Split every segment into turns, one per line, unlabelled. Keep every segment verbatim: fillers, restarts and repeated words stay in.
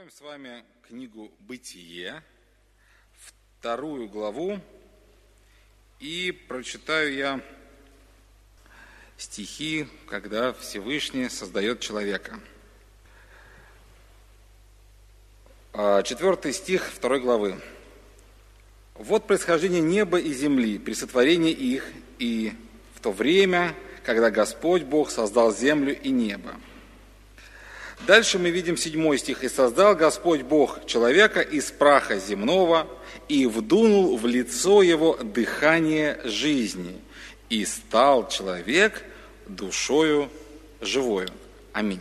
Откроем с вами книгу «Бытие», вторую главу, и прочитаю я стихи, когда Всевышний создает человека. Четвертый стих второй главы. «Вот происхождение неба и земли при сотворении их, и в то время, когда Господь Бог создал землю и небо». Дальше мы видим седьмой стих. «И создал Господь Бог человека из праха земного, и вдунул в лицо его дыхание жизни, и стал человек душою живою». Аминь.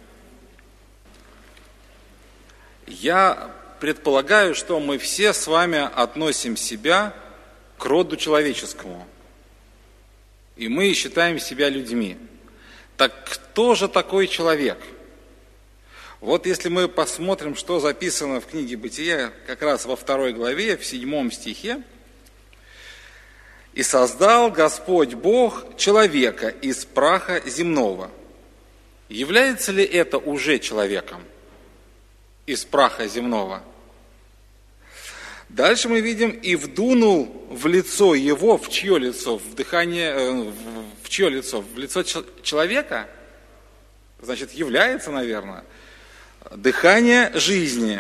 Я предполагаю, что мы все с вами относим себя к роду человеческому, и мы считаем себя людьми. Так кто же такой человек? Вот если мы посмотрим, что записано в книге «Бытия», как раз во второй главе, в седьмом стихе, «И создал Господь Бог человека из праха земного». Является ли это уже человеком из праха земного? Дальше мы видим: «И вдунул в лицо его». В чье лицо? В дыхание, в чье лицо? В лицо человека? Значит, является, наверное. Дыхание жизни.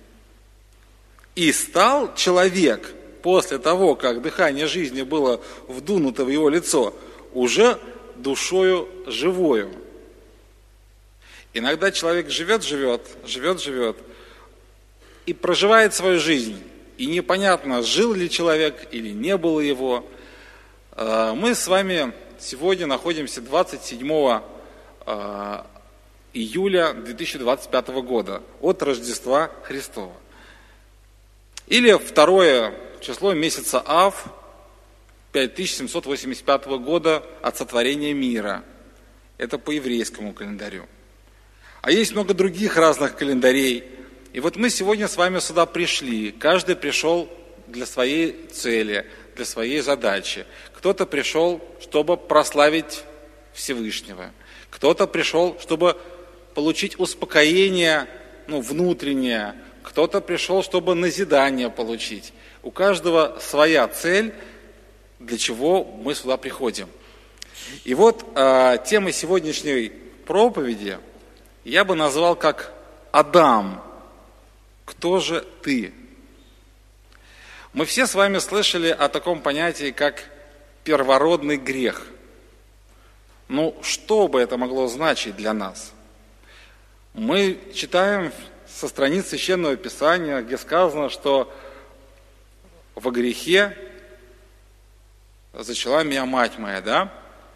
И стал человек, после того, как дыхание жизни было вдунуто в его лицо, уже душою живою. Иногда человек живет, живет, живет, живет, и проживает свою жизнь. И непонятно, жил ли человек или не было его. Мы с вами сегодня находимся двадцать седьмого июля две тысячи двадцать пятого года, от Рождества Христова. Или второе число месяца Ав пять тысяч семьсот восемьдесят пятого года от сотворения мира. Это по еврейскому календарю. А есть много других разных календарей. И вот мы сегодня с вами сюда пришли. Каждый пришел для своей цели, для своей задачи. Кто-то пришел, чтобы прославить Всевышнего. Кто-то пришел, чтобы получить успокоение, ну, внутреннее. Кто-то пришел, чтобы назидание получить. У каждого своя цель, для чего мы сюда приходим. И вот э, тема сегодняшней проповеди я бы назвал как «Адам, кто же ты?». Мы все с вами слышали о таком понятии, как первородный грех. Ну, что бы это могло значить для нас? Мы читаем со страниц Священного Писания, где сказано, что во грехе зачала меня мать моя, да?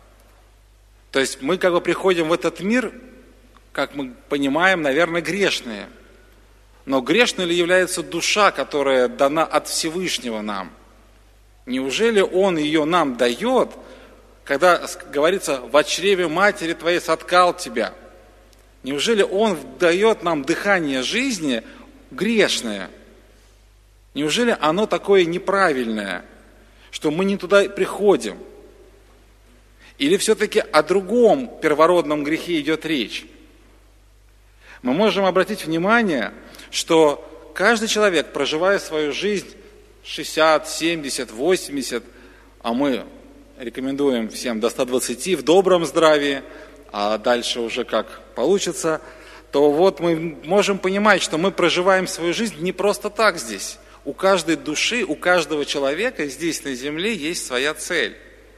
То есть мы как бы приходим в этот мир, как мы понимаем, наверное, грешные. Но грешной ли является душа, которая дана от Всевышнего нам? Неужели Он ее нам дает, когда говорится: «В чреве матери твоей соткал тебя»? Неужели Он дает нам дыхание жизни грешное? Неужели оно такое неправильное, что мы не туда приходим? Или все-таки о другом первородном грехе идет речь? Мы можем обратить внимание, что каждый человек, проживая свою жизнь шестьдесят, семьдесят, восемьдесят, а мы рекомендуем всем до ста двадцати в добром здравии, а дальше уже как получится, то вот мы можем понимать, что мы проживаем свою жизнь не просто так здесь. У каждой души, у каждого человека здесь на земле есть своя цель.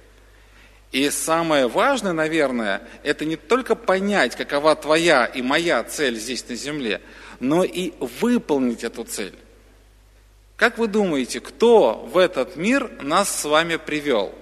И самое важное, наверное, это не только понять, какова твоя и моя цель здесь на земле, но и выполнить эту цель. Как вы думаете, кто в этот мир нас с вами привел?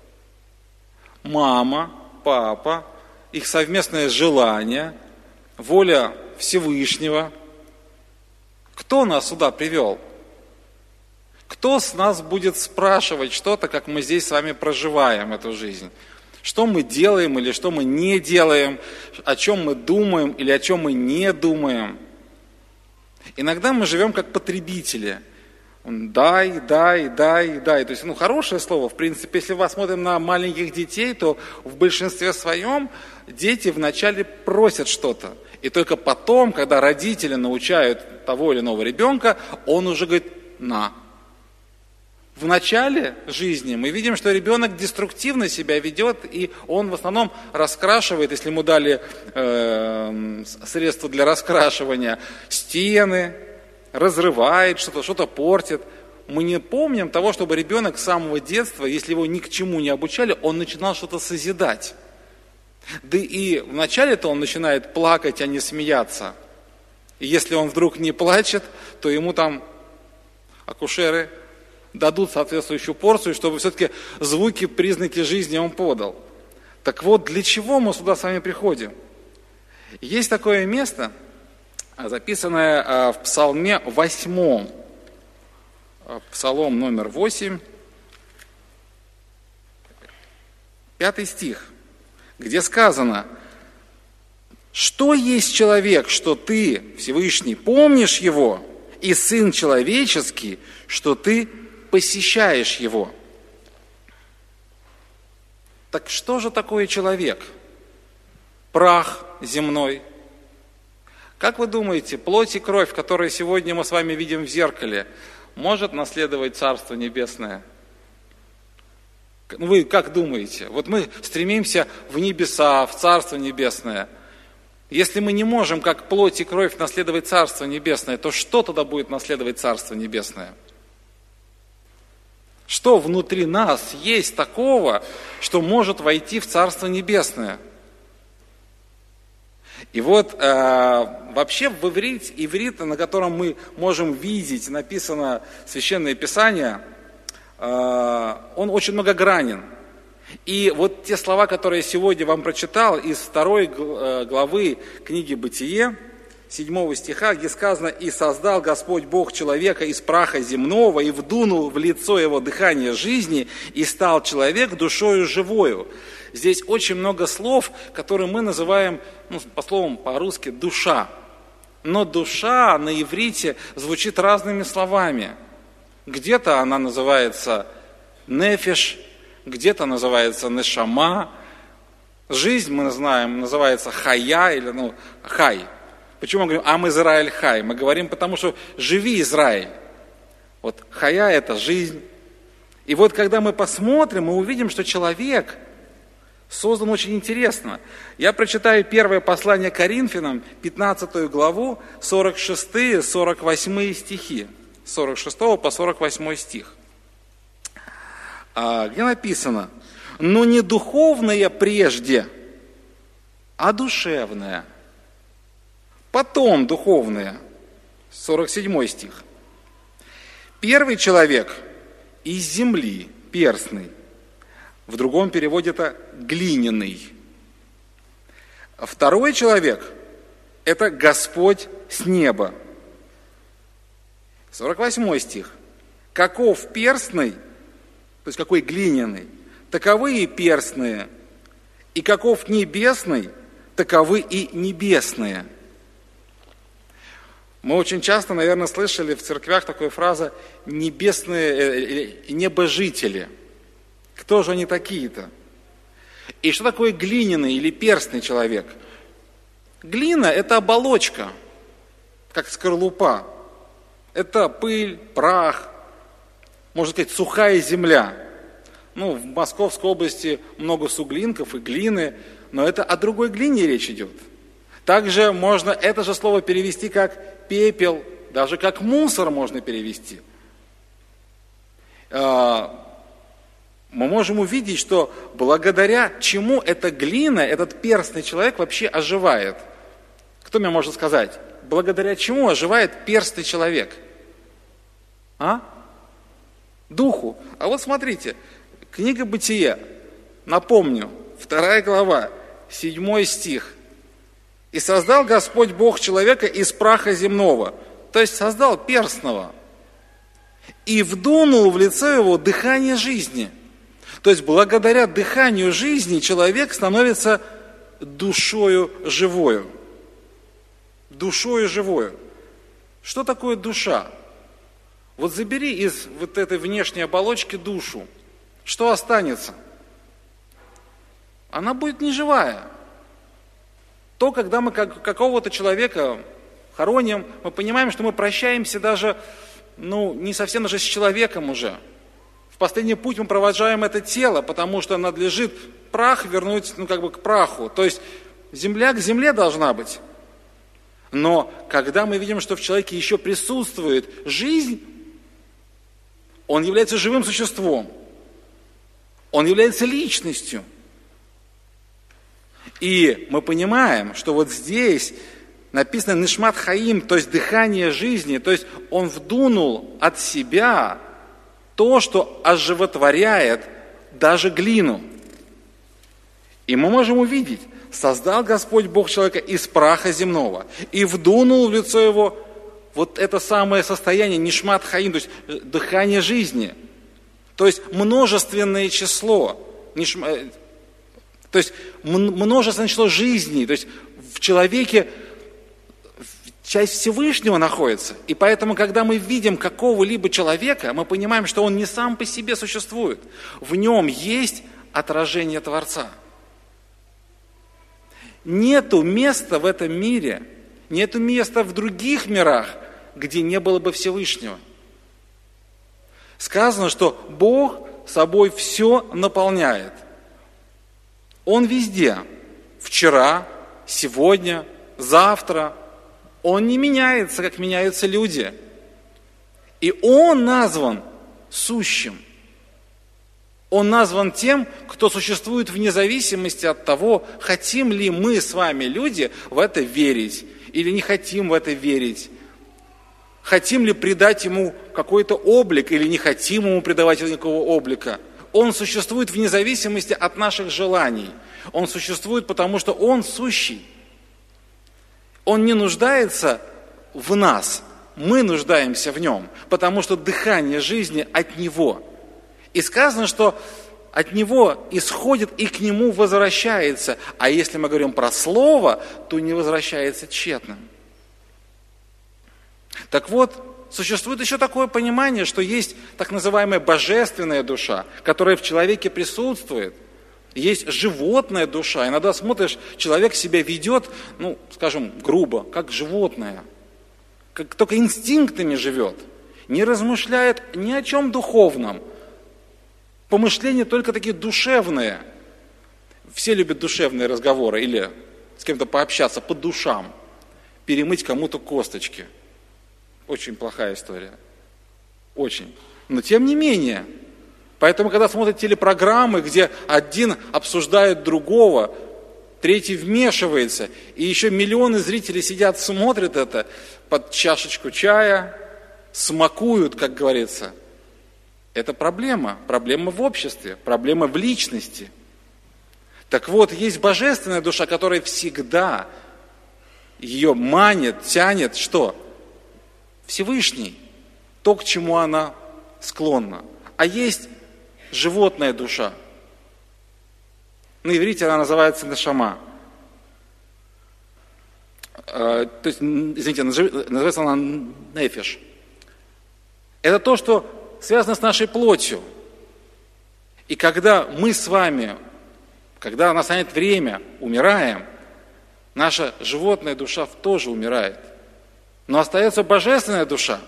Мама, папа, их совместное желание, воля Всевышнего. Кто нас сюда привел? Кто с нас будет спрашивать что-то, как мы здесь с вами проживаем эту жизнь? Что мы делаем или что мы не делаем? О чем мы думаем или о чем мы не думаем? Иногда мы живем как потребители. Дай, дай, дай, дай. То есть, ну, хорошее слово. В принципе, если мы смотрим на маленьких детей, то в большинстве своем дети вначале просят что-то. И только потом, когда родители научают того или иного ребенка, он уже говорит «на». В начале жизни мы видим, что ребенок деструктивно себя ведет, и он в основном раскрашивает, если ему дали э, средства для раскрашивания, стены, разрывает что-то, что-то портит. Мы не помним того, чтобы ребенок с самого детства, если его ни к чему не обучали, он начинал что-то созидать. Да и вначале-то он начинает плакать, а не смеяться. И если он вдруг не плачет, то ему там акушеры дадут соответствующую порцию, чтобы все-таки звуки, признаки жизни он подал. Так вот, для чего мы сюда с вами приходим? Есть такое место, записанное в Псалме восьмом, Псалом номер восемь, пятый стих, где сказано: «Что есть человек, что ты, Всевышний, помнишь его, и сын человеческий, что ты посещаешь его». Так что же такое человек? Прах земной. Как вы думаете, плоть и кровь, которые сегодня мы с вами видим в зеркале, может наследовать Царство Небесное? Вы как думаете? Вот мы стремимся в небеса, в Царство Небесное. Если мы не можем, как плоть и кровь, наследовать Царство Небесное, то что тогда будет наследовать Царство Небесное? Что внутри нас есть такого, что может войти в Царство Небесное? И вот э, вообще в иврите, иврите, на котором мы можем видеть, написано Священное Писание, э, он очень многогранен. И вот те слова, которые я сегодня вам прочитал из второй главы книги «Бытие», седьмого стиха, где сказано: «И создал Господь Бог человека из праха земного, и вдунул в лицо его дыхание жизни, и стал человек душою живою». Здесь очень много слов, которые мы называем, ну, по словам по-русски, душа. Но душа на иврите звучит разными словами. Где-то она называется нефеш, где-то называется нешама. Жизнь, мы знаем, называется хая, или ну, хай. Почему мы говорим «Ам Израиль хай»? Мы говорим, потому что «живи, Израиль». Вот хая – это жизнь. И вот когда мы посмотрим, мы увидим, что человек создан очень интересно. Я прочитаю первое послание Коринфянам, пятнадцатую главу, сорок шестые сорок восьмые стихи. с сорок шестого по сорок восьмой стих. Где написано: «Но не духовное прежде, а душевное. Потом духовное». сорок седьмой стих. «Первый человек из земли, перстный». В другом переводе это глиняный. Второй человек – это Господь с неба. сорок восьмой стих. «Каков перстный», то есть какой глиняный, таковы и перстные, и каков небесный, таковы и небесные. Мы очень часто, наверное, слышали в церквях такую фразу «небесные, э, небожители». Кто же они такие-то? И что такое глиняный или перстный человек? Глина – это оболочка, как скорлупа. Это пыль, прах, можно сказать, сухая земля. Ну, в Московской области много суглинков и глины, но это о другой глине речь идет. Также можно это же слово перевести как пепел, даже как мусор можно перевести. Мы можем увидеть, что благодаря чему эта глина, этот перстный человек вообще оживает. Кто мне может сказать, благодаря чему оживает перстный человек? А? Духу. А вот смотрите, книга Бытия, напомню, вторая глава, седьмой стих. «И создал Господь Бог человека из праха земного», то есть создал перстного, «и вдунул в лицо его дыхание жизни». То есть благодаря дыханию жизни человек становится душою живою. Душою живою. Что такое душа? Вот забери из вот этой внешней оболочки душу. Что останется? Она будет неживая. То, когда мы как, какого-то человека хороним, мы понимаем, что мы прощаемся даже, ну, не совсем даже с человеком уже. В последний путь мы провожаем это тело, потому что надлежит прах вернуть, ну, как бы к праху. То есть земля к земле должна быть. Но когда мы видим, что в человеке еще присутствует жизнь, он является живым существом. Он является личностью. И мы понимаем, что вот здесь написано «нишмат хаим», то есть дыхание жизни, то есть он вдунул от себя то, что оживотворяет даже глину. И мы можем увидеть, создал Господь Бог человека из праха земного и вдунул в лицо его вот это самое состояние нишмат хаим, то есть дыхание жизни, то есть множественное число, нишма, то есть множественное число жизней, то есть в человеке часть Всевышнего находится. И поэтому, когда мы видим какого-либо человека, мы понимаем, что он не сам по себе существует. В нем есть отражение Творца. Нету места в этом мире, нету места в других мирах, где не было бы Всевышнего. Сказано, что Бог собой все наполняет. Он везде. Вчера, сегодня, завтра. Он не меняется, как меняются люди. И Он назван сущим. Он назван тем, кто существует вне зависимости от того, хотим ли мы с вами, люди, в это верить, или не хотим в это верить. Хотим ли придать Ему какой-то облик, или не хотим Ему придавать никакого облика. Он существует вне зависимости от наших желаний. Он существует, потому что Он сущий. Он не нуждается в нас, мы нуждаемся в Нем, потому что дыхание жизни от Него. И сказано, что от Него исходит и к Нему возвращается. А если мы говорим про Слово, то не возвращается тщетным. Так вот, существует еще такое понимание, что есть так называемая божественная душа, которая в человеке присутствует. Есть животная душа. Иногда смотришь, человек себя ведет, ну, скажем, грубо, как животное. Как только инстинктами живет. Не размышляет ни о чем духовном. Помышления только такие душевные. Все любят душевные разговоры или с кем-то пообщаться по душам. Перемыть кому-то косточки. Очень плохая история. Очень. Но тем не менее... Поэтому, когда смотрят телепрограммы, где один обсуждает другого, третий вмешивается, и еще миллионы зрителей сидят, смотрят это под чашечку чая, смакуют, как говорится. Это проблема. Проблема в обществе, проблема в личности. Так вот, есть божественная душа, которая всегда ее манит, тянет, что? Всевышний. То, к чему она склонна. А есть животная душа. На иврите она называется нешама. То есть, извините, называется она нефеш. Это то, что связано с нашей плотью. И когда мы с вами, когда настанет время, умираем, наша животная душа тоже умирает. Но остается божественная душа.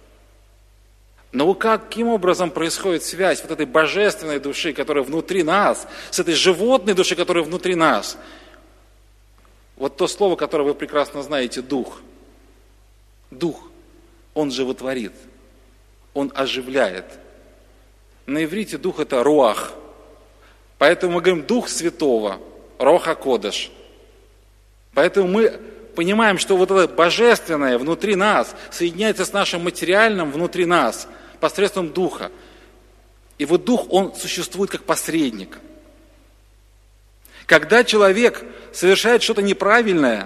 Но каким образом происходит связь вот этой божественной души, которая внутри нас, с этой животной душей, которая внутри нас? Вот то слово, которое вы прекрасно знаете, дух. Дух, он животворит, он оживляет. На иврите дух это руах. Поэтому мы говорим дух святого, роха кодеш. Поэтому мы понимаем, что вот это божественное внутри нас соединяется с нашим материальным внутри нас, посредством духа. И вот дух, он существует как посредник. Когда человек совершает что-то неправильное,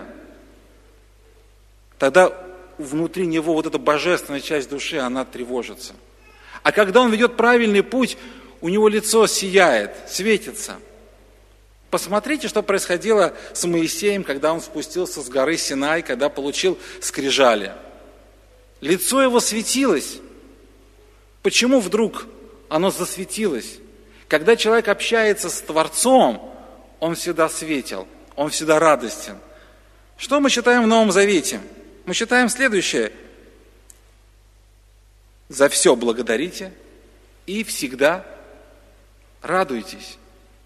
тогда внутри него вот эта божественная часть души, она тревожится. А когда он ведет правильный путь, у него лицо сияет, светится. Посмотрите, что происходило с Моисеем, когда он спустился с горы Синай, когда получил скрижали. Лицо его светилось. Почему вдруг оно засветилось? Когда человек общается с Творцом, он всегда светил, он всегда радостен. Что мы читаем в Новом Завете? Мы читаем следующее. «За все благодарите и всегда радуйтесь».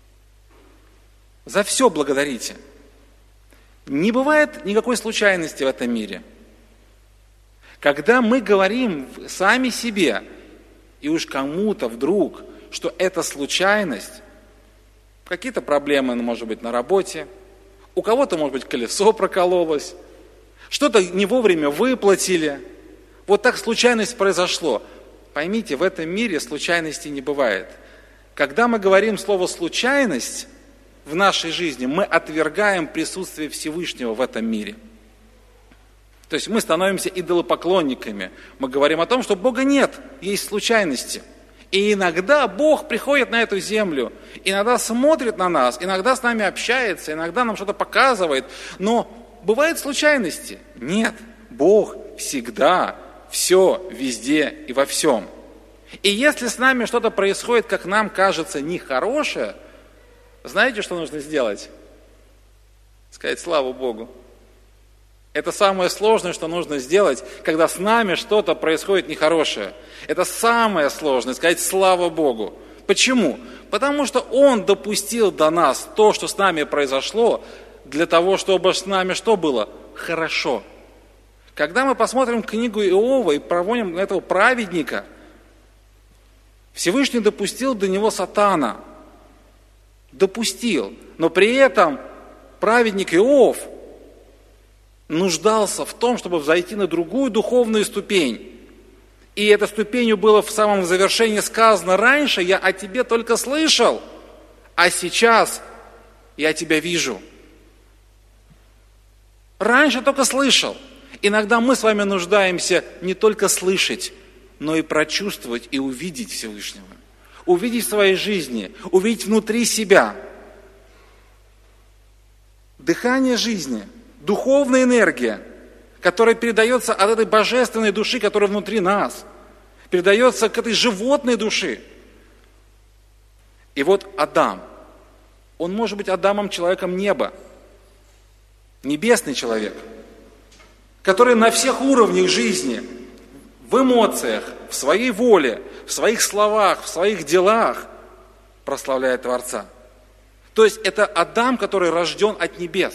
За все благодарите. Не бывает никакой случайности в этом мире. Когда мы говорим сами себе, и уж кому-то вдруг, что это случайность, какие-то проблемы, может быть, на работе, у кого-то, может быть, колесо прокололось, что-то не вовремя выплатили, вот так случайность произошло. Поймите, в этом мире случайности не бывает. Когда мы говорим слово «случайность» в нашей жизни, мы отвергаем присутствие Всевышнего в этом мире. То есть мы становимся идолопоклонниками. Мы говорим о том, что Бога нет, есть случайности. И иногда Бог приходит на эту землю, иногда смотрит на нас, иногда с нами общается, иногда нам что-то показывает. Но бывают случайности? Нет. Бог всегда, все, везде и во всем. И если с нами что-то происходит, как нам кажется, нехорошее, знаете, что нужно сделать? Сказать славу Богу. Это самое сложное, что нужно сделать, когда с нами что-то происходит нехорошее. Это самое сложное, сказать слава Богу. Почему? Потому что Он допустил до нас то, что с нами произошло, для того, чтобы с нами что было? Хорошо. Когда мы посмотрим книгу Иова и проводим этого праведника, Всевышний допустил до него сатана. Допустил. Но при этом праведник Иов нуждался в том, чтобы взойти на другую духовную ступень. И этой ступенью было в самом завершении сказано: раньше я о тебе только слышал, а сейчас я тебя вижу. Раньше только слышал. Иногда мы с вами нуждаемся не только слышать, но и прочувствовать и увидеть Всевышнего. Увидеть в своей жизни, увидеть внутри себя. Дыхание жизни, духовная энергия, которая передается от этой божественной души, которая внутри нас, передается к этой животной душе. И вот Адам, он может быть Адамом, человеком неба, небесный человек, который на всех уровнях жизни, в эмоциях, в своей воле, в своих словах, в своих делах прославляет Творца. То есть это Адам, который рожден от небес.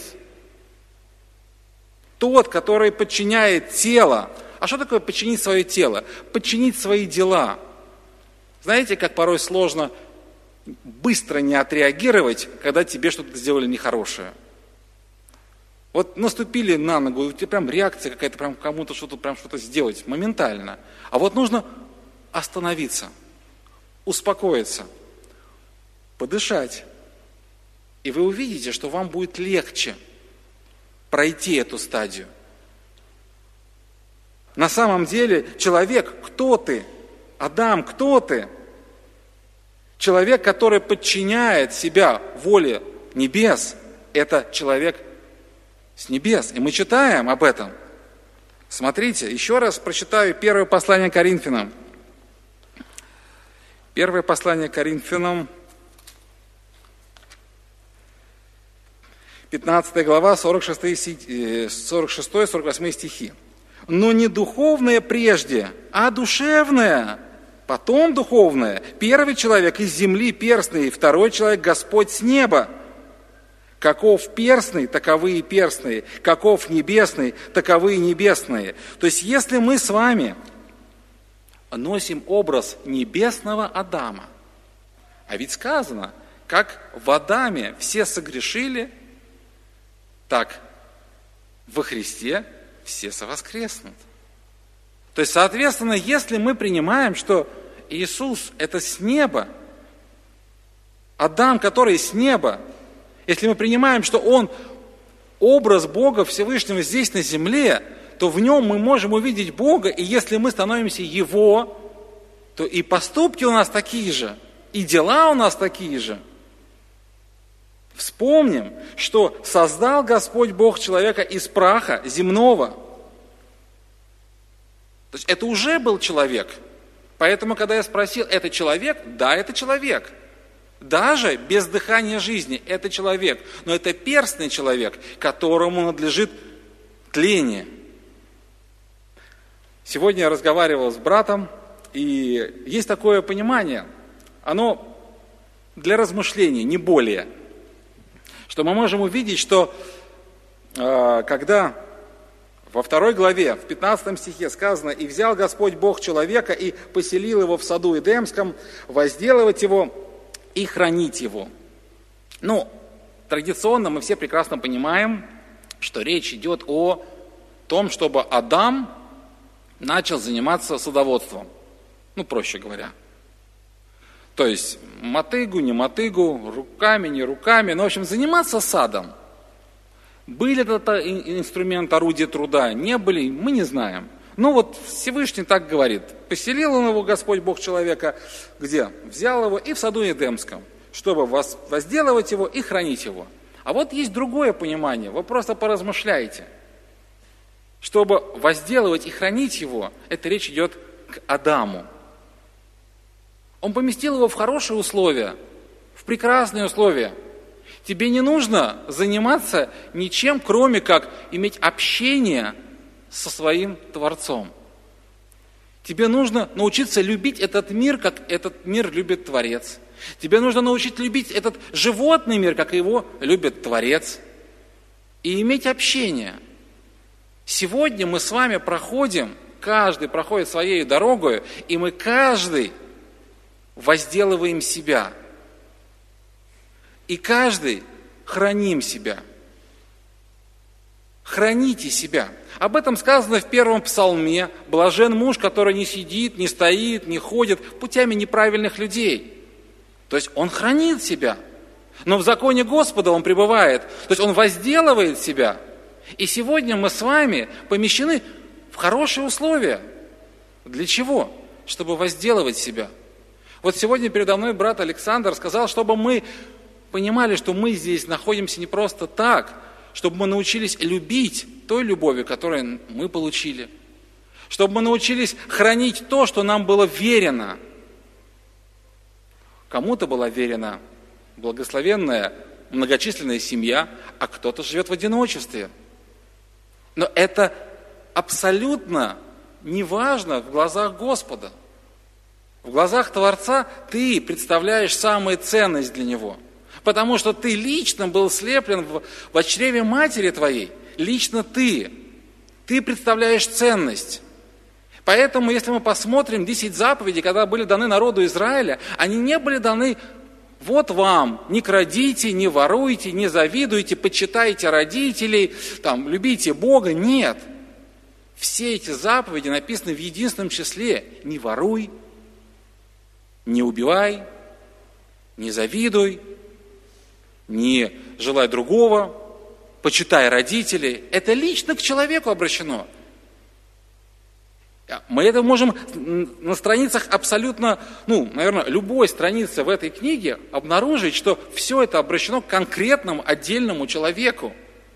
Тот, который подчиняет тело. А что такое подчинить свое тело? Подчинить свои дела. Знаете, как порой сложно быстро не отреагировать, когда тебе что-то сделали нехорошее. Вот наступили на ногу, и у тебя прям реакция какая-то, прям кому-то что-то, прям что-то сделать моментально. А вот нужно остановиться, успокоиться, подышать. И вы увидите, что вам будет легче пройти эту стадию. На самом деле, человек, кто ты? Адам, кто ты? Человек, который подчиняет себя воле небес, это человек с небес. И мы читаем об этом. Смотрите, еще раз прочитаю первое послание Коринфянам. Первое послание Коринфянам, пятнадцатая глава, сорок шестой сорок восьмой стихи. «Но не духовное прежде, а душевное, потом духовное. Первый человек из земли перстный, второй человек Господь с неба. Каков перстный, таковы и перстные. Каков небесный, таковы и небесные». То есть, если мы с вами носим образ небесного Адама, а ведь сказано, как в Адаме все согрешили, так во Христе все совоскреснут. То есть, соответственно, если мы принимаем, что Иисус – это с неба, Адам, который с неба, если мы принимаем, что Он образ Бога Всевышнего здесь на земле, то в Нем мы можем увидеть Бога, и если мы становимся Его, то и поступки у нас такие же, и дела у нас такие же. Вспомним, что создал Господь Бог человека из праха земного. То есть это уже был человек. Поэтому, когда я спросил, это человек? Да, это человек. Даже без дыхания жизни это человек. Но это перстный человек, которому надлежит тление. Сегодня я разговаривал с братом, и есть такое понимание, оно для размышления, не более, что мы можем увидеть, что э, когда во второй главе, в пятнадцатом стихе сказано: «И взял Господь Бог человека и поселил его в саду Эдемском, возделывать его и хранить его». Ну, традиционно мы все прекрасно понимаем, что речь идет о том, чтобы Адам начал заниматься садоводством. Ну, проще говоря. То есть мотыгу, не мотыгу, руками, не руками, ну, в общем, заниматься садом. Были это инструмент, орудие труда, не были, мы не знаем. Ну вот Всевышний так говорит: поселил он его, Господь Бог человека, где? Взял его и в саду Эдемском, чтобы возделывать его и хранить его. А вот есть другое понимание, вы просто поразмышляйте. Чтобы возделывать и хранить его, это речь идет к Адаму. Он поместил его в хорошие условия, в прекрасные условия. Тебе не нужно заниматься ничем, кроме как иметь общение со своим Творцом. Тебе нужно научиться любить этот мир, как этот мир любит Творец. Тебе нужно научиться любить этот животный мир, как его любит Творец. И иметь общение. Сегодня мы с вами проходим, каждый проходит своей дорогой, и мы каждый возделываем себя. И каждый храним себя. Храните себя. Об этом сказано в первом псалме. Блажен муж, который не сидит, не стоит, не ходит путями неправильных людей. То есть он хранит себя. Но в законе Господа он пребывает. То есть он возделывает себя. И сегодня мы с вами помещены в хорошие условия. Для чего? Чтобы возделывать себя. Вот сегодня передо мной брат Александр сказал, чтобы мы понимали, что мы здесь находимся не просто так, чтобы мы научились любить той любовью, которую мы получили. Чтобы мы научились хранить то, что нам было верено. Кому-то была верена благословенная многочисленная семья, а кто-то живет в одиночестве. Но это абсолютно не важно в глазах Господа. В глазах Творца ты представляешь самую ценность для Него. Потому что ты лично был слеплен в, в чреве матери твоей. Лично ты. Ты представляешь ценность. Поэтому, если мы посмотрим десять заповедей, когда были даны народу Израиля, они не были даны: вот вам, не крадите, не воруйте, не завидуйте, почитайте родителей, там, любите Бога. Нет. Все эти заповеди написаны в единственном числе: не воруй, не убивай, не завидуй, не желай другого, почитай родителей. Это лично к человеку обращено. Мы это можем на страницах абсолютно, ну, наверное, любой страницы в этой книге обнаружить, что все это обращено к конкретному отдельному человеку.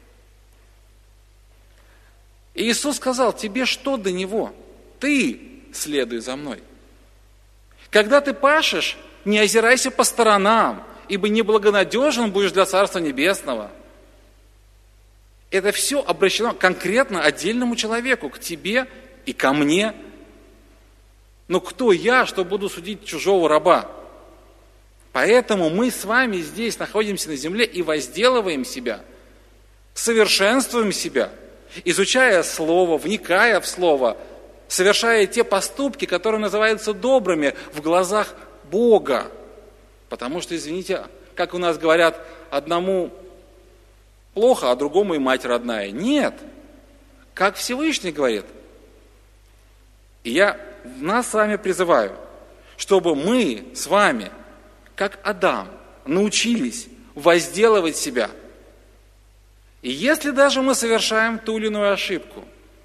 И Иисус сказал: тебе что до него? Ты следуй за мной. Когда ты пашешь, не озирайся по сторонам, ибо неблагонадежен будешь для Царства Небесного. Это все обращено конкретно отдельному человеку, к тебе и ко мне. Но кто я, что буду судить чужого раба? Поэтому мы с вами здесь находимся на земле и возделываем себя, совершенствуем себя, изучая Слово, вникая в Слово, совершая те поступки, которые называются добрыми в глазах Бога. Потому что, извините, как у нас говорят, одному плохо, а другому и мать родная. Нет. Как Всевышний говорит. И я нас с вами призываю, чтобы мы с вами, как Адам, научились возделывать себя. И если даже мы совершаем ту или иную ошибку,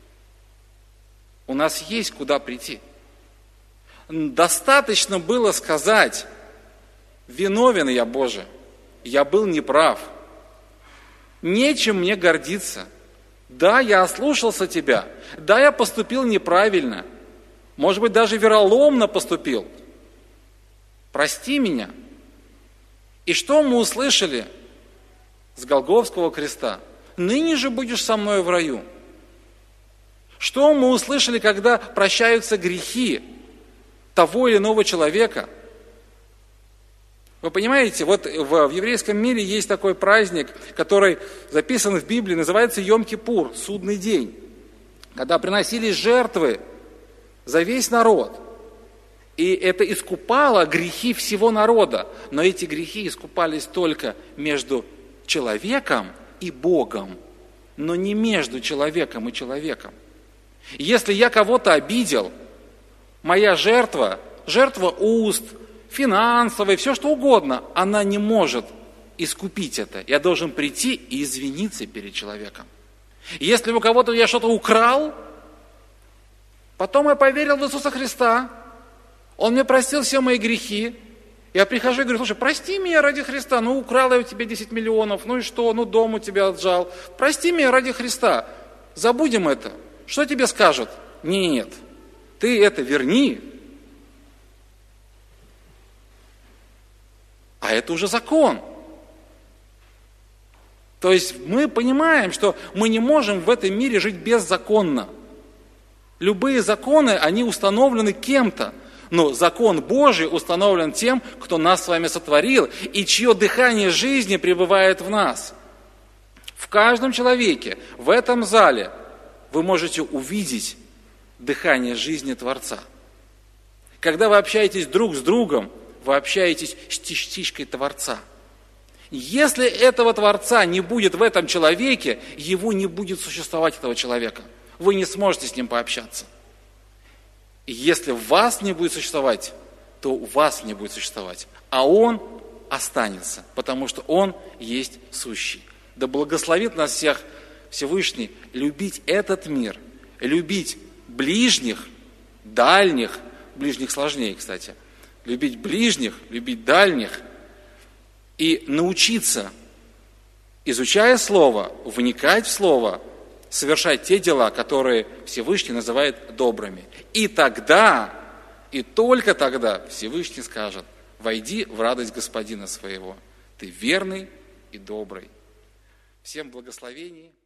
у нас есть куда прийти. Достаточно было сказать: виновен я, Боже, я был неправ, нечем мне гордиться. Да, я ослушался Тебя, да, я поступил неправильно, может быть, даже вероломно поступил. Прости меня. И что мы услышали с Голгофского креста? Ныне же будешь со мною в раю. Что мы услышали, когда прощаются грехи того или иного человека? Вы понимаете, вот в, в еврейском мире есть такой праздник, который записан в Библии, называется Йом-Кипур, судный день, когда приносились жертвы за весь народ. И это искупало грехи всего народа. Но эти грехи искупались только между человеком и Богом, но не между человеком и человеком. Если я кого-то обидел, моя жертва, жертва уст, финансовая, все что угодно, она не может искупить это. Я должен прийти и извиниться перед человеком. Если у кого-то я что-то украл, потом я поверил в Иисуса Христа, Он мне простил все мои грехи. Я прихожу и говорю: слушай, прости меня ради Христа, ну украл я у тебя десять миллионов, ну и что, ну дом у тебя отжал. Прости меня ради Христа, забудем это. Что тебе скажут? Нет, ты это верни. А это уже закон. То есть мы понимаем, что мы не можем в этом мире жить беззаконно. Любые законы, они установлены кем-то. Но закон Божий установлен тем, кто нас с вами сотворил, и чье дыхание жизни пребывает в нас. В каждом человеке, в этом зале, вы можете увидеть дыхание жизни Творца. Когда вы общаетесь друг с другом, вы общаетесь с частичкой Творца. Если этого Творца не будет в этом человеке, его не будет существовать, этого человека. Вы не сможете с ним пообщаться. И если вас не будет существовать, то у вас не будет существовать. А Он останется, потому что Он есть сущий. Да благословит нас всех Всевышний любить этот мир, любить ближних, дальних, ближних сложнее, кстати, любить ближних, любить дальних и научиться, изучая Слово, вникать в Слово, совершать те дела, которые Всевышний называет добрыми. И тогда, и только тогда Всевышний скажет: войди в радость Господина своего, ты верный и добрый. Всем благословений.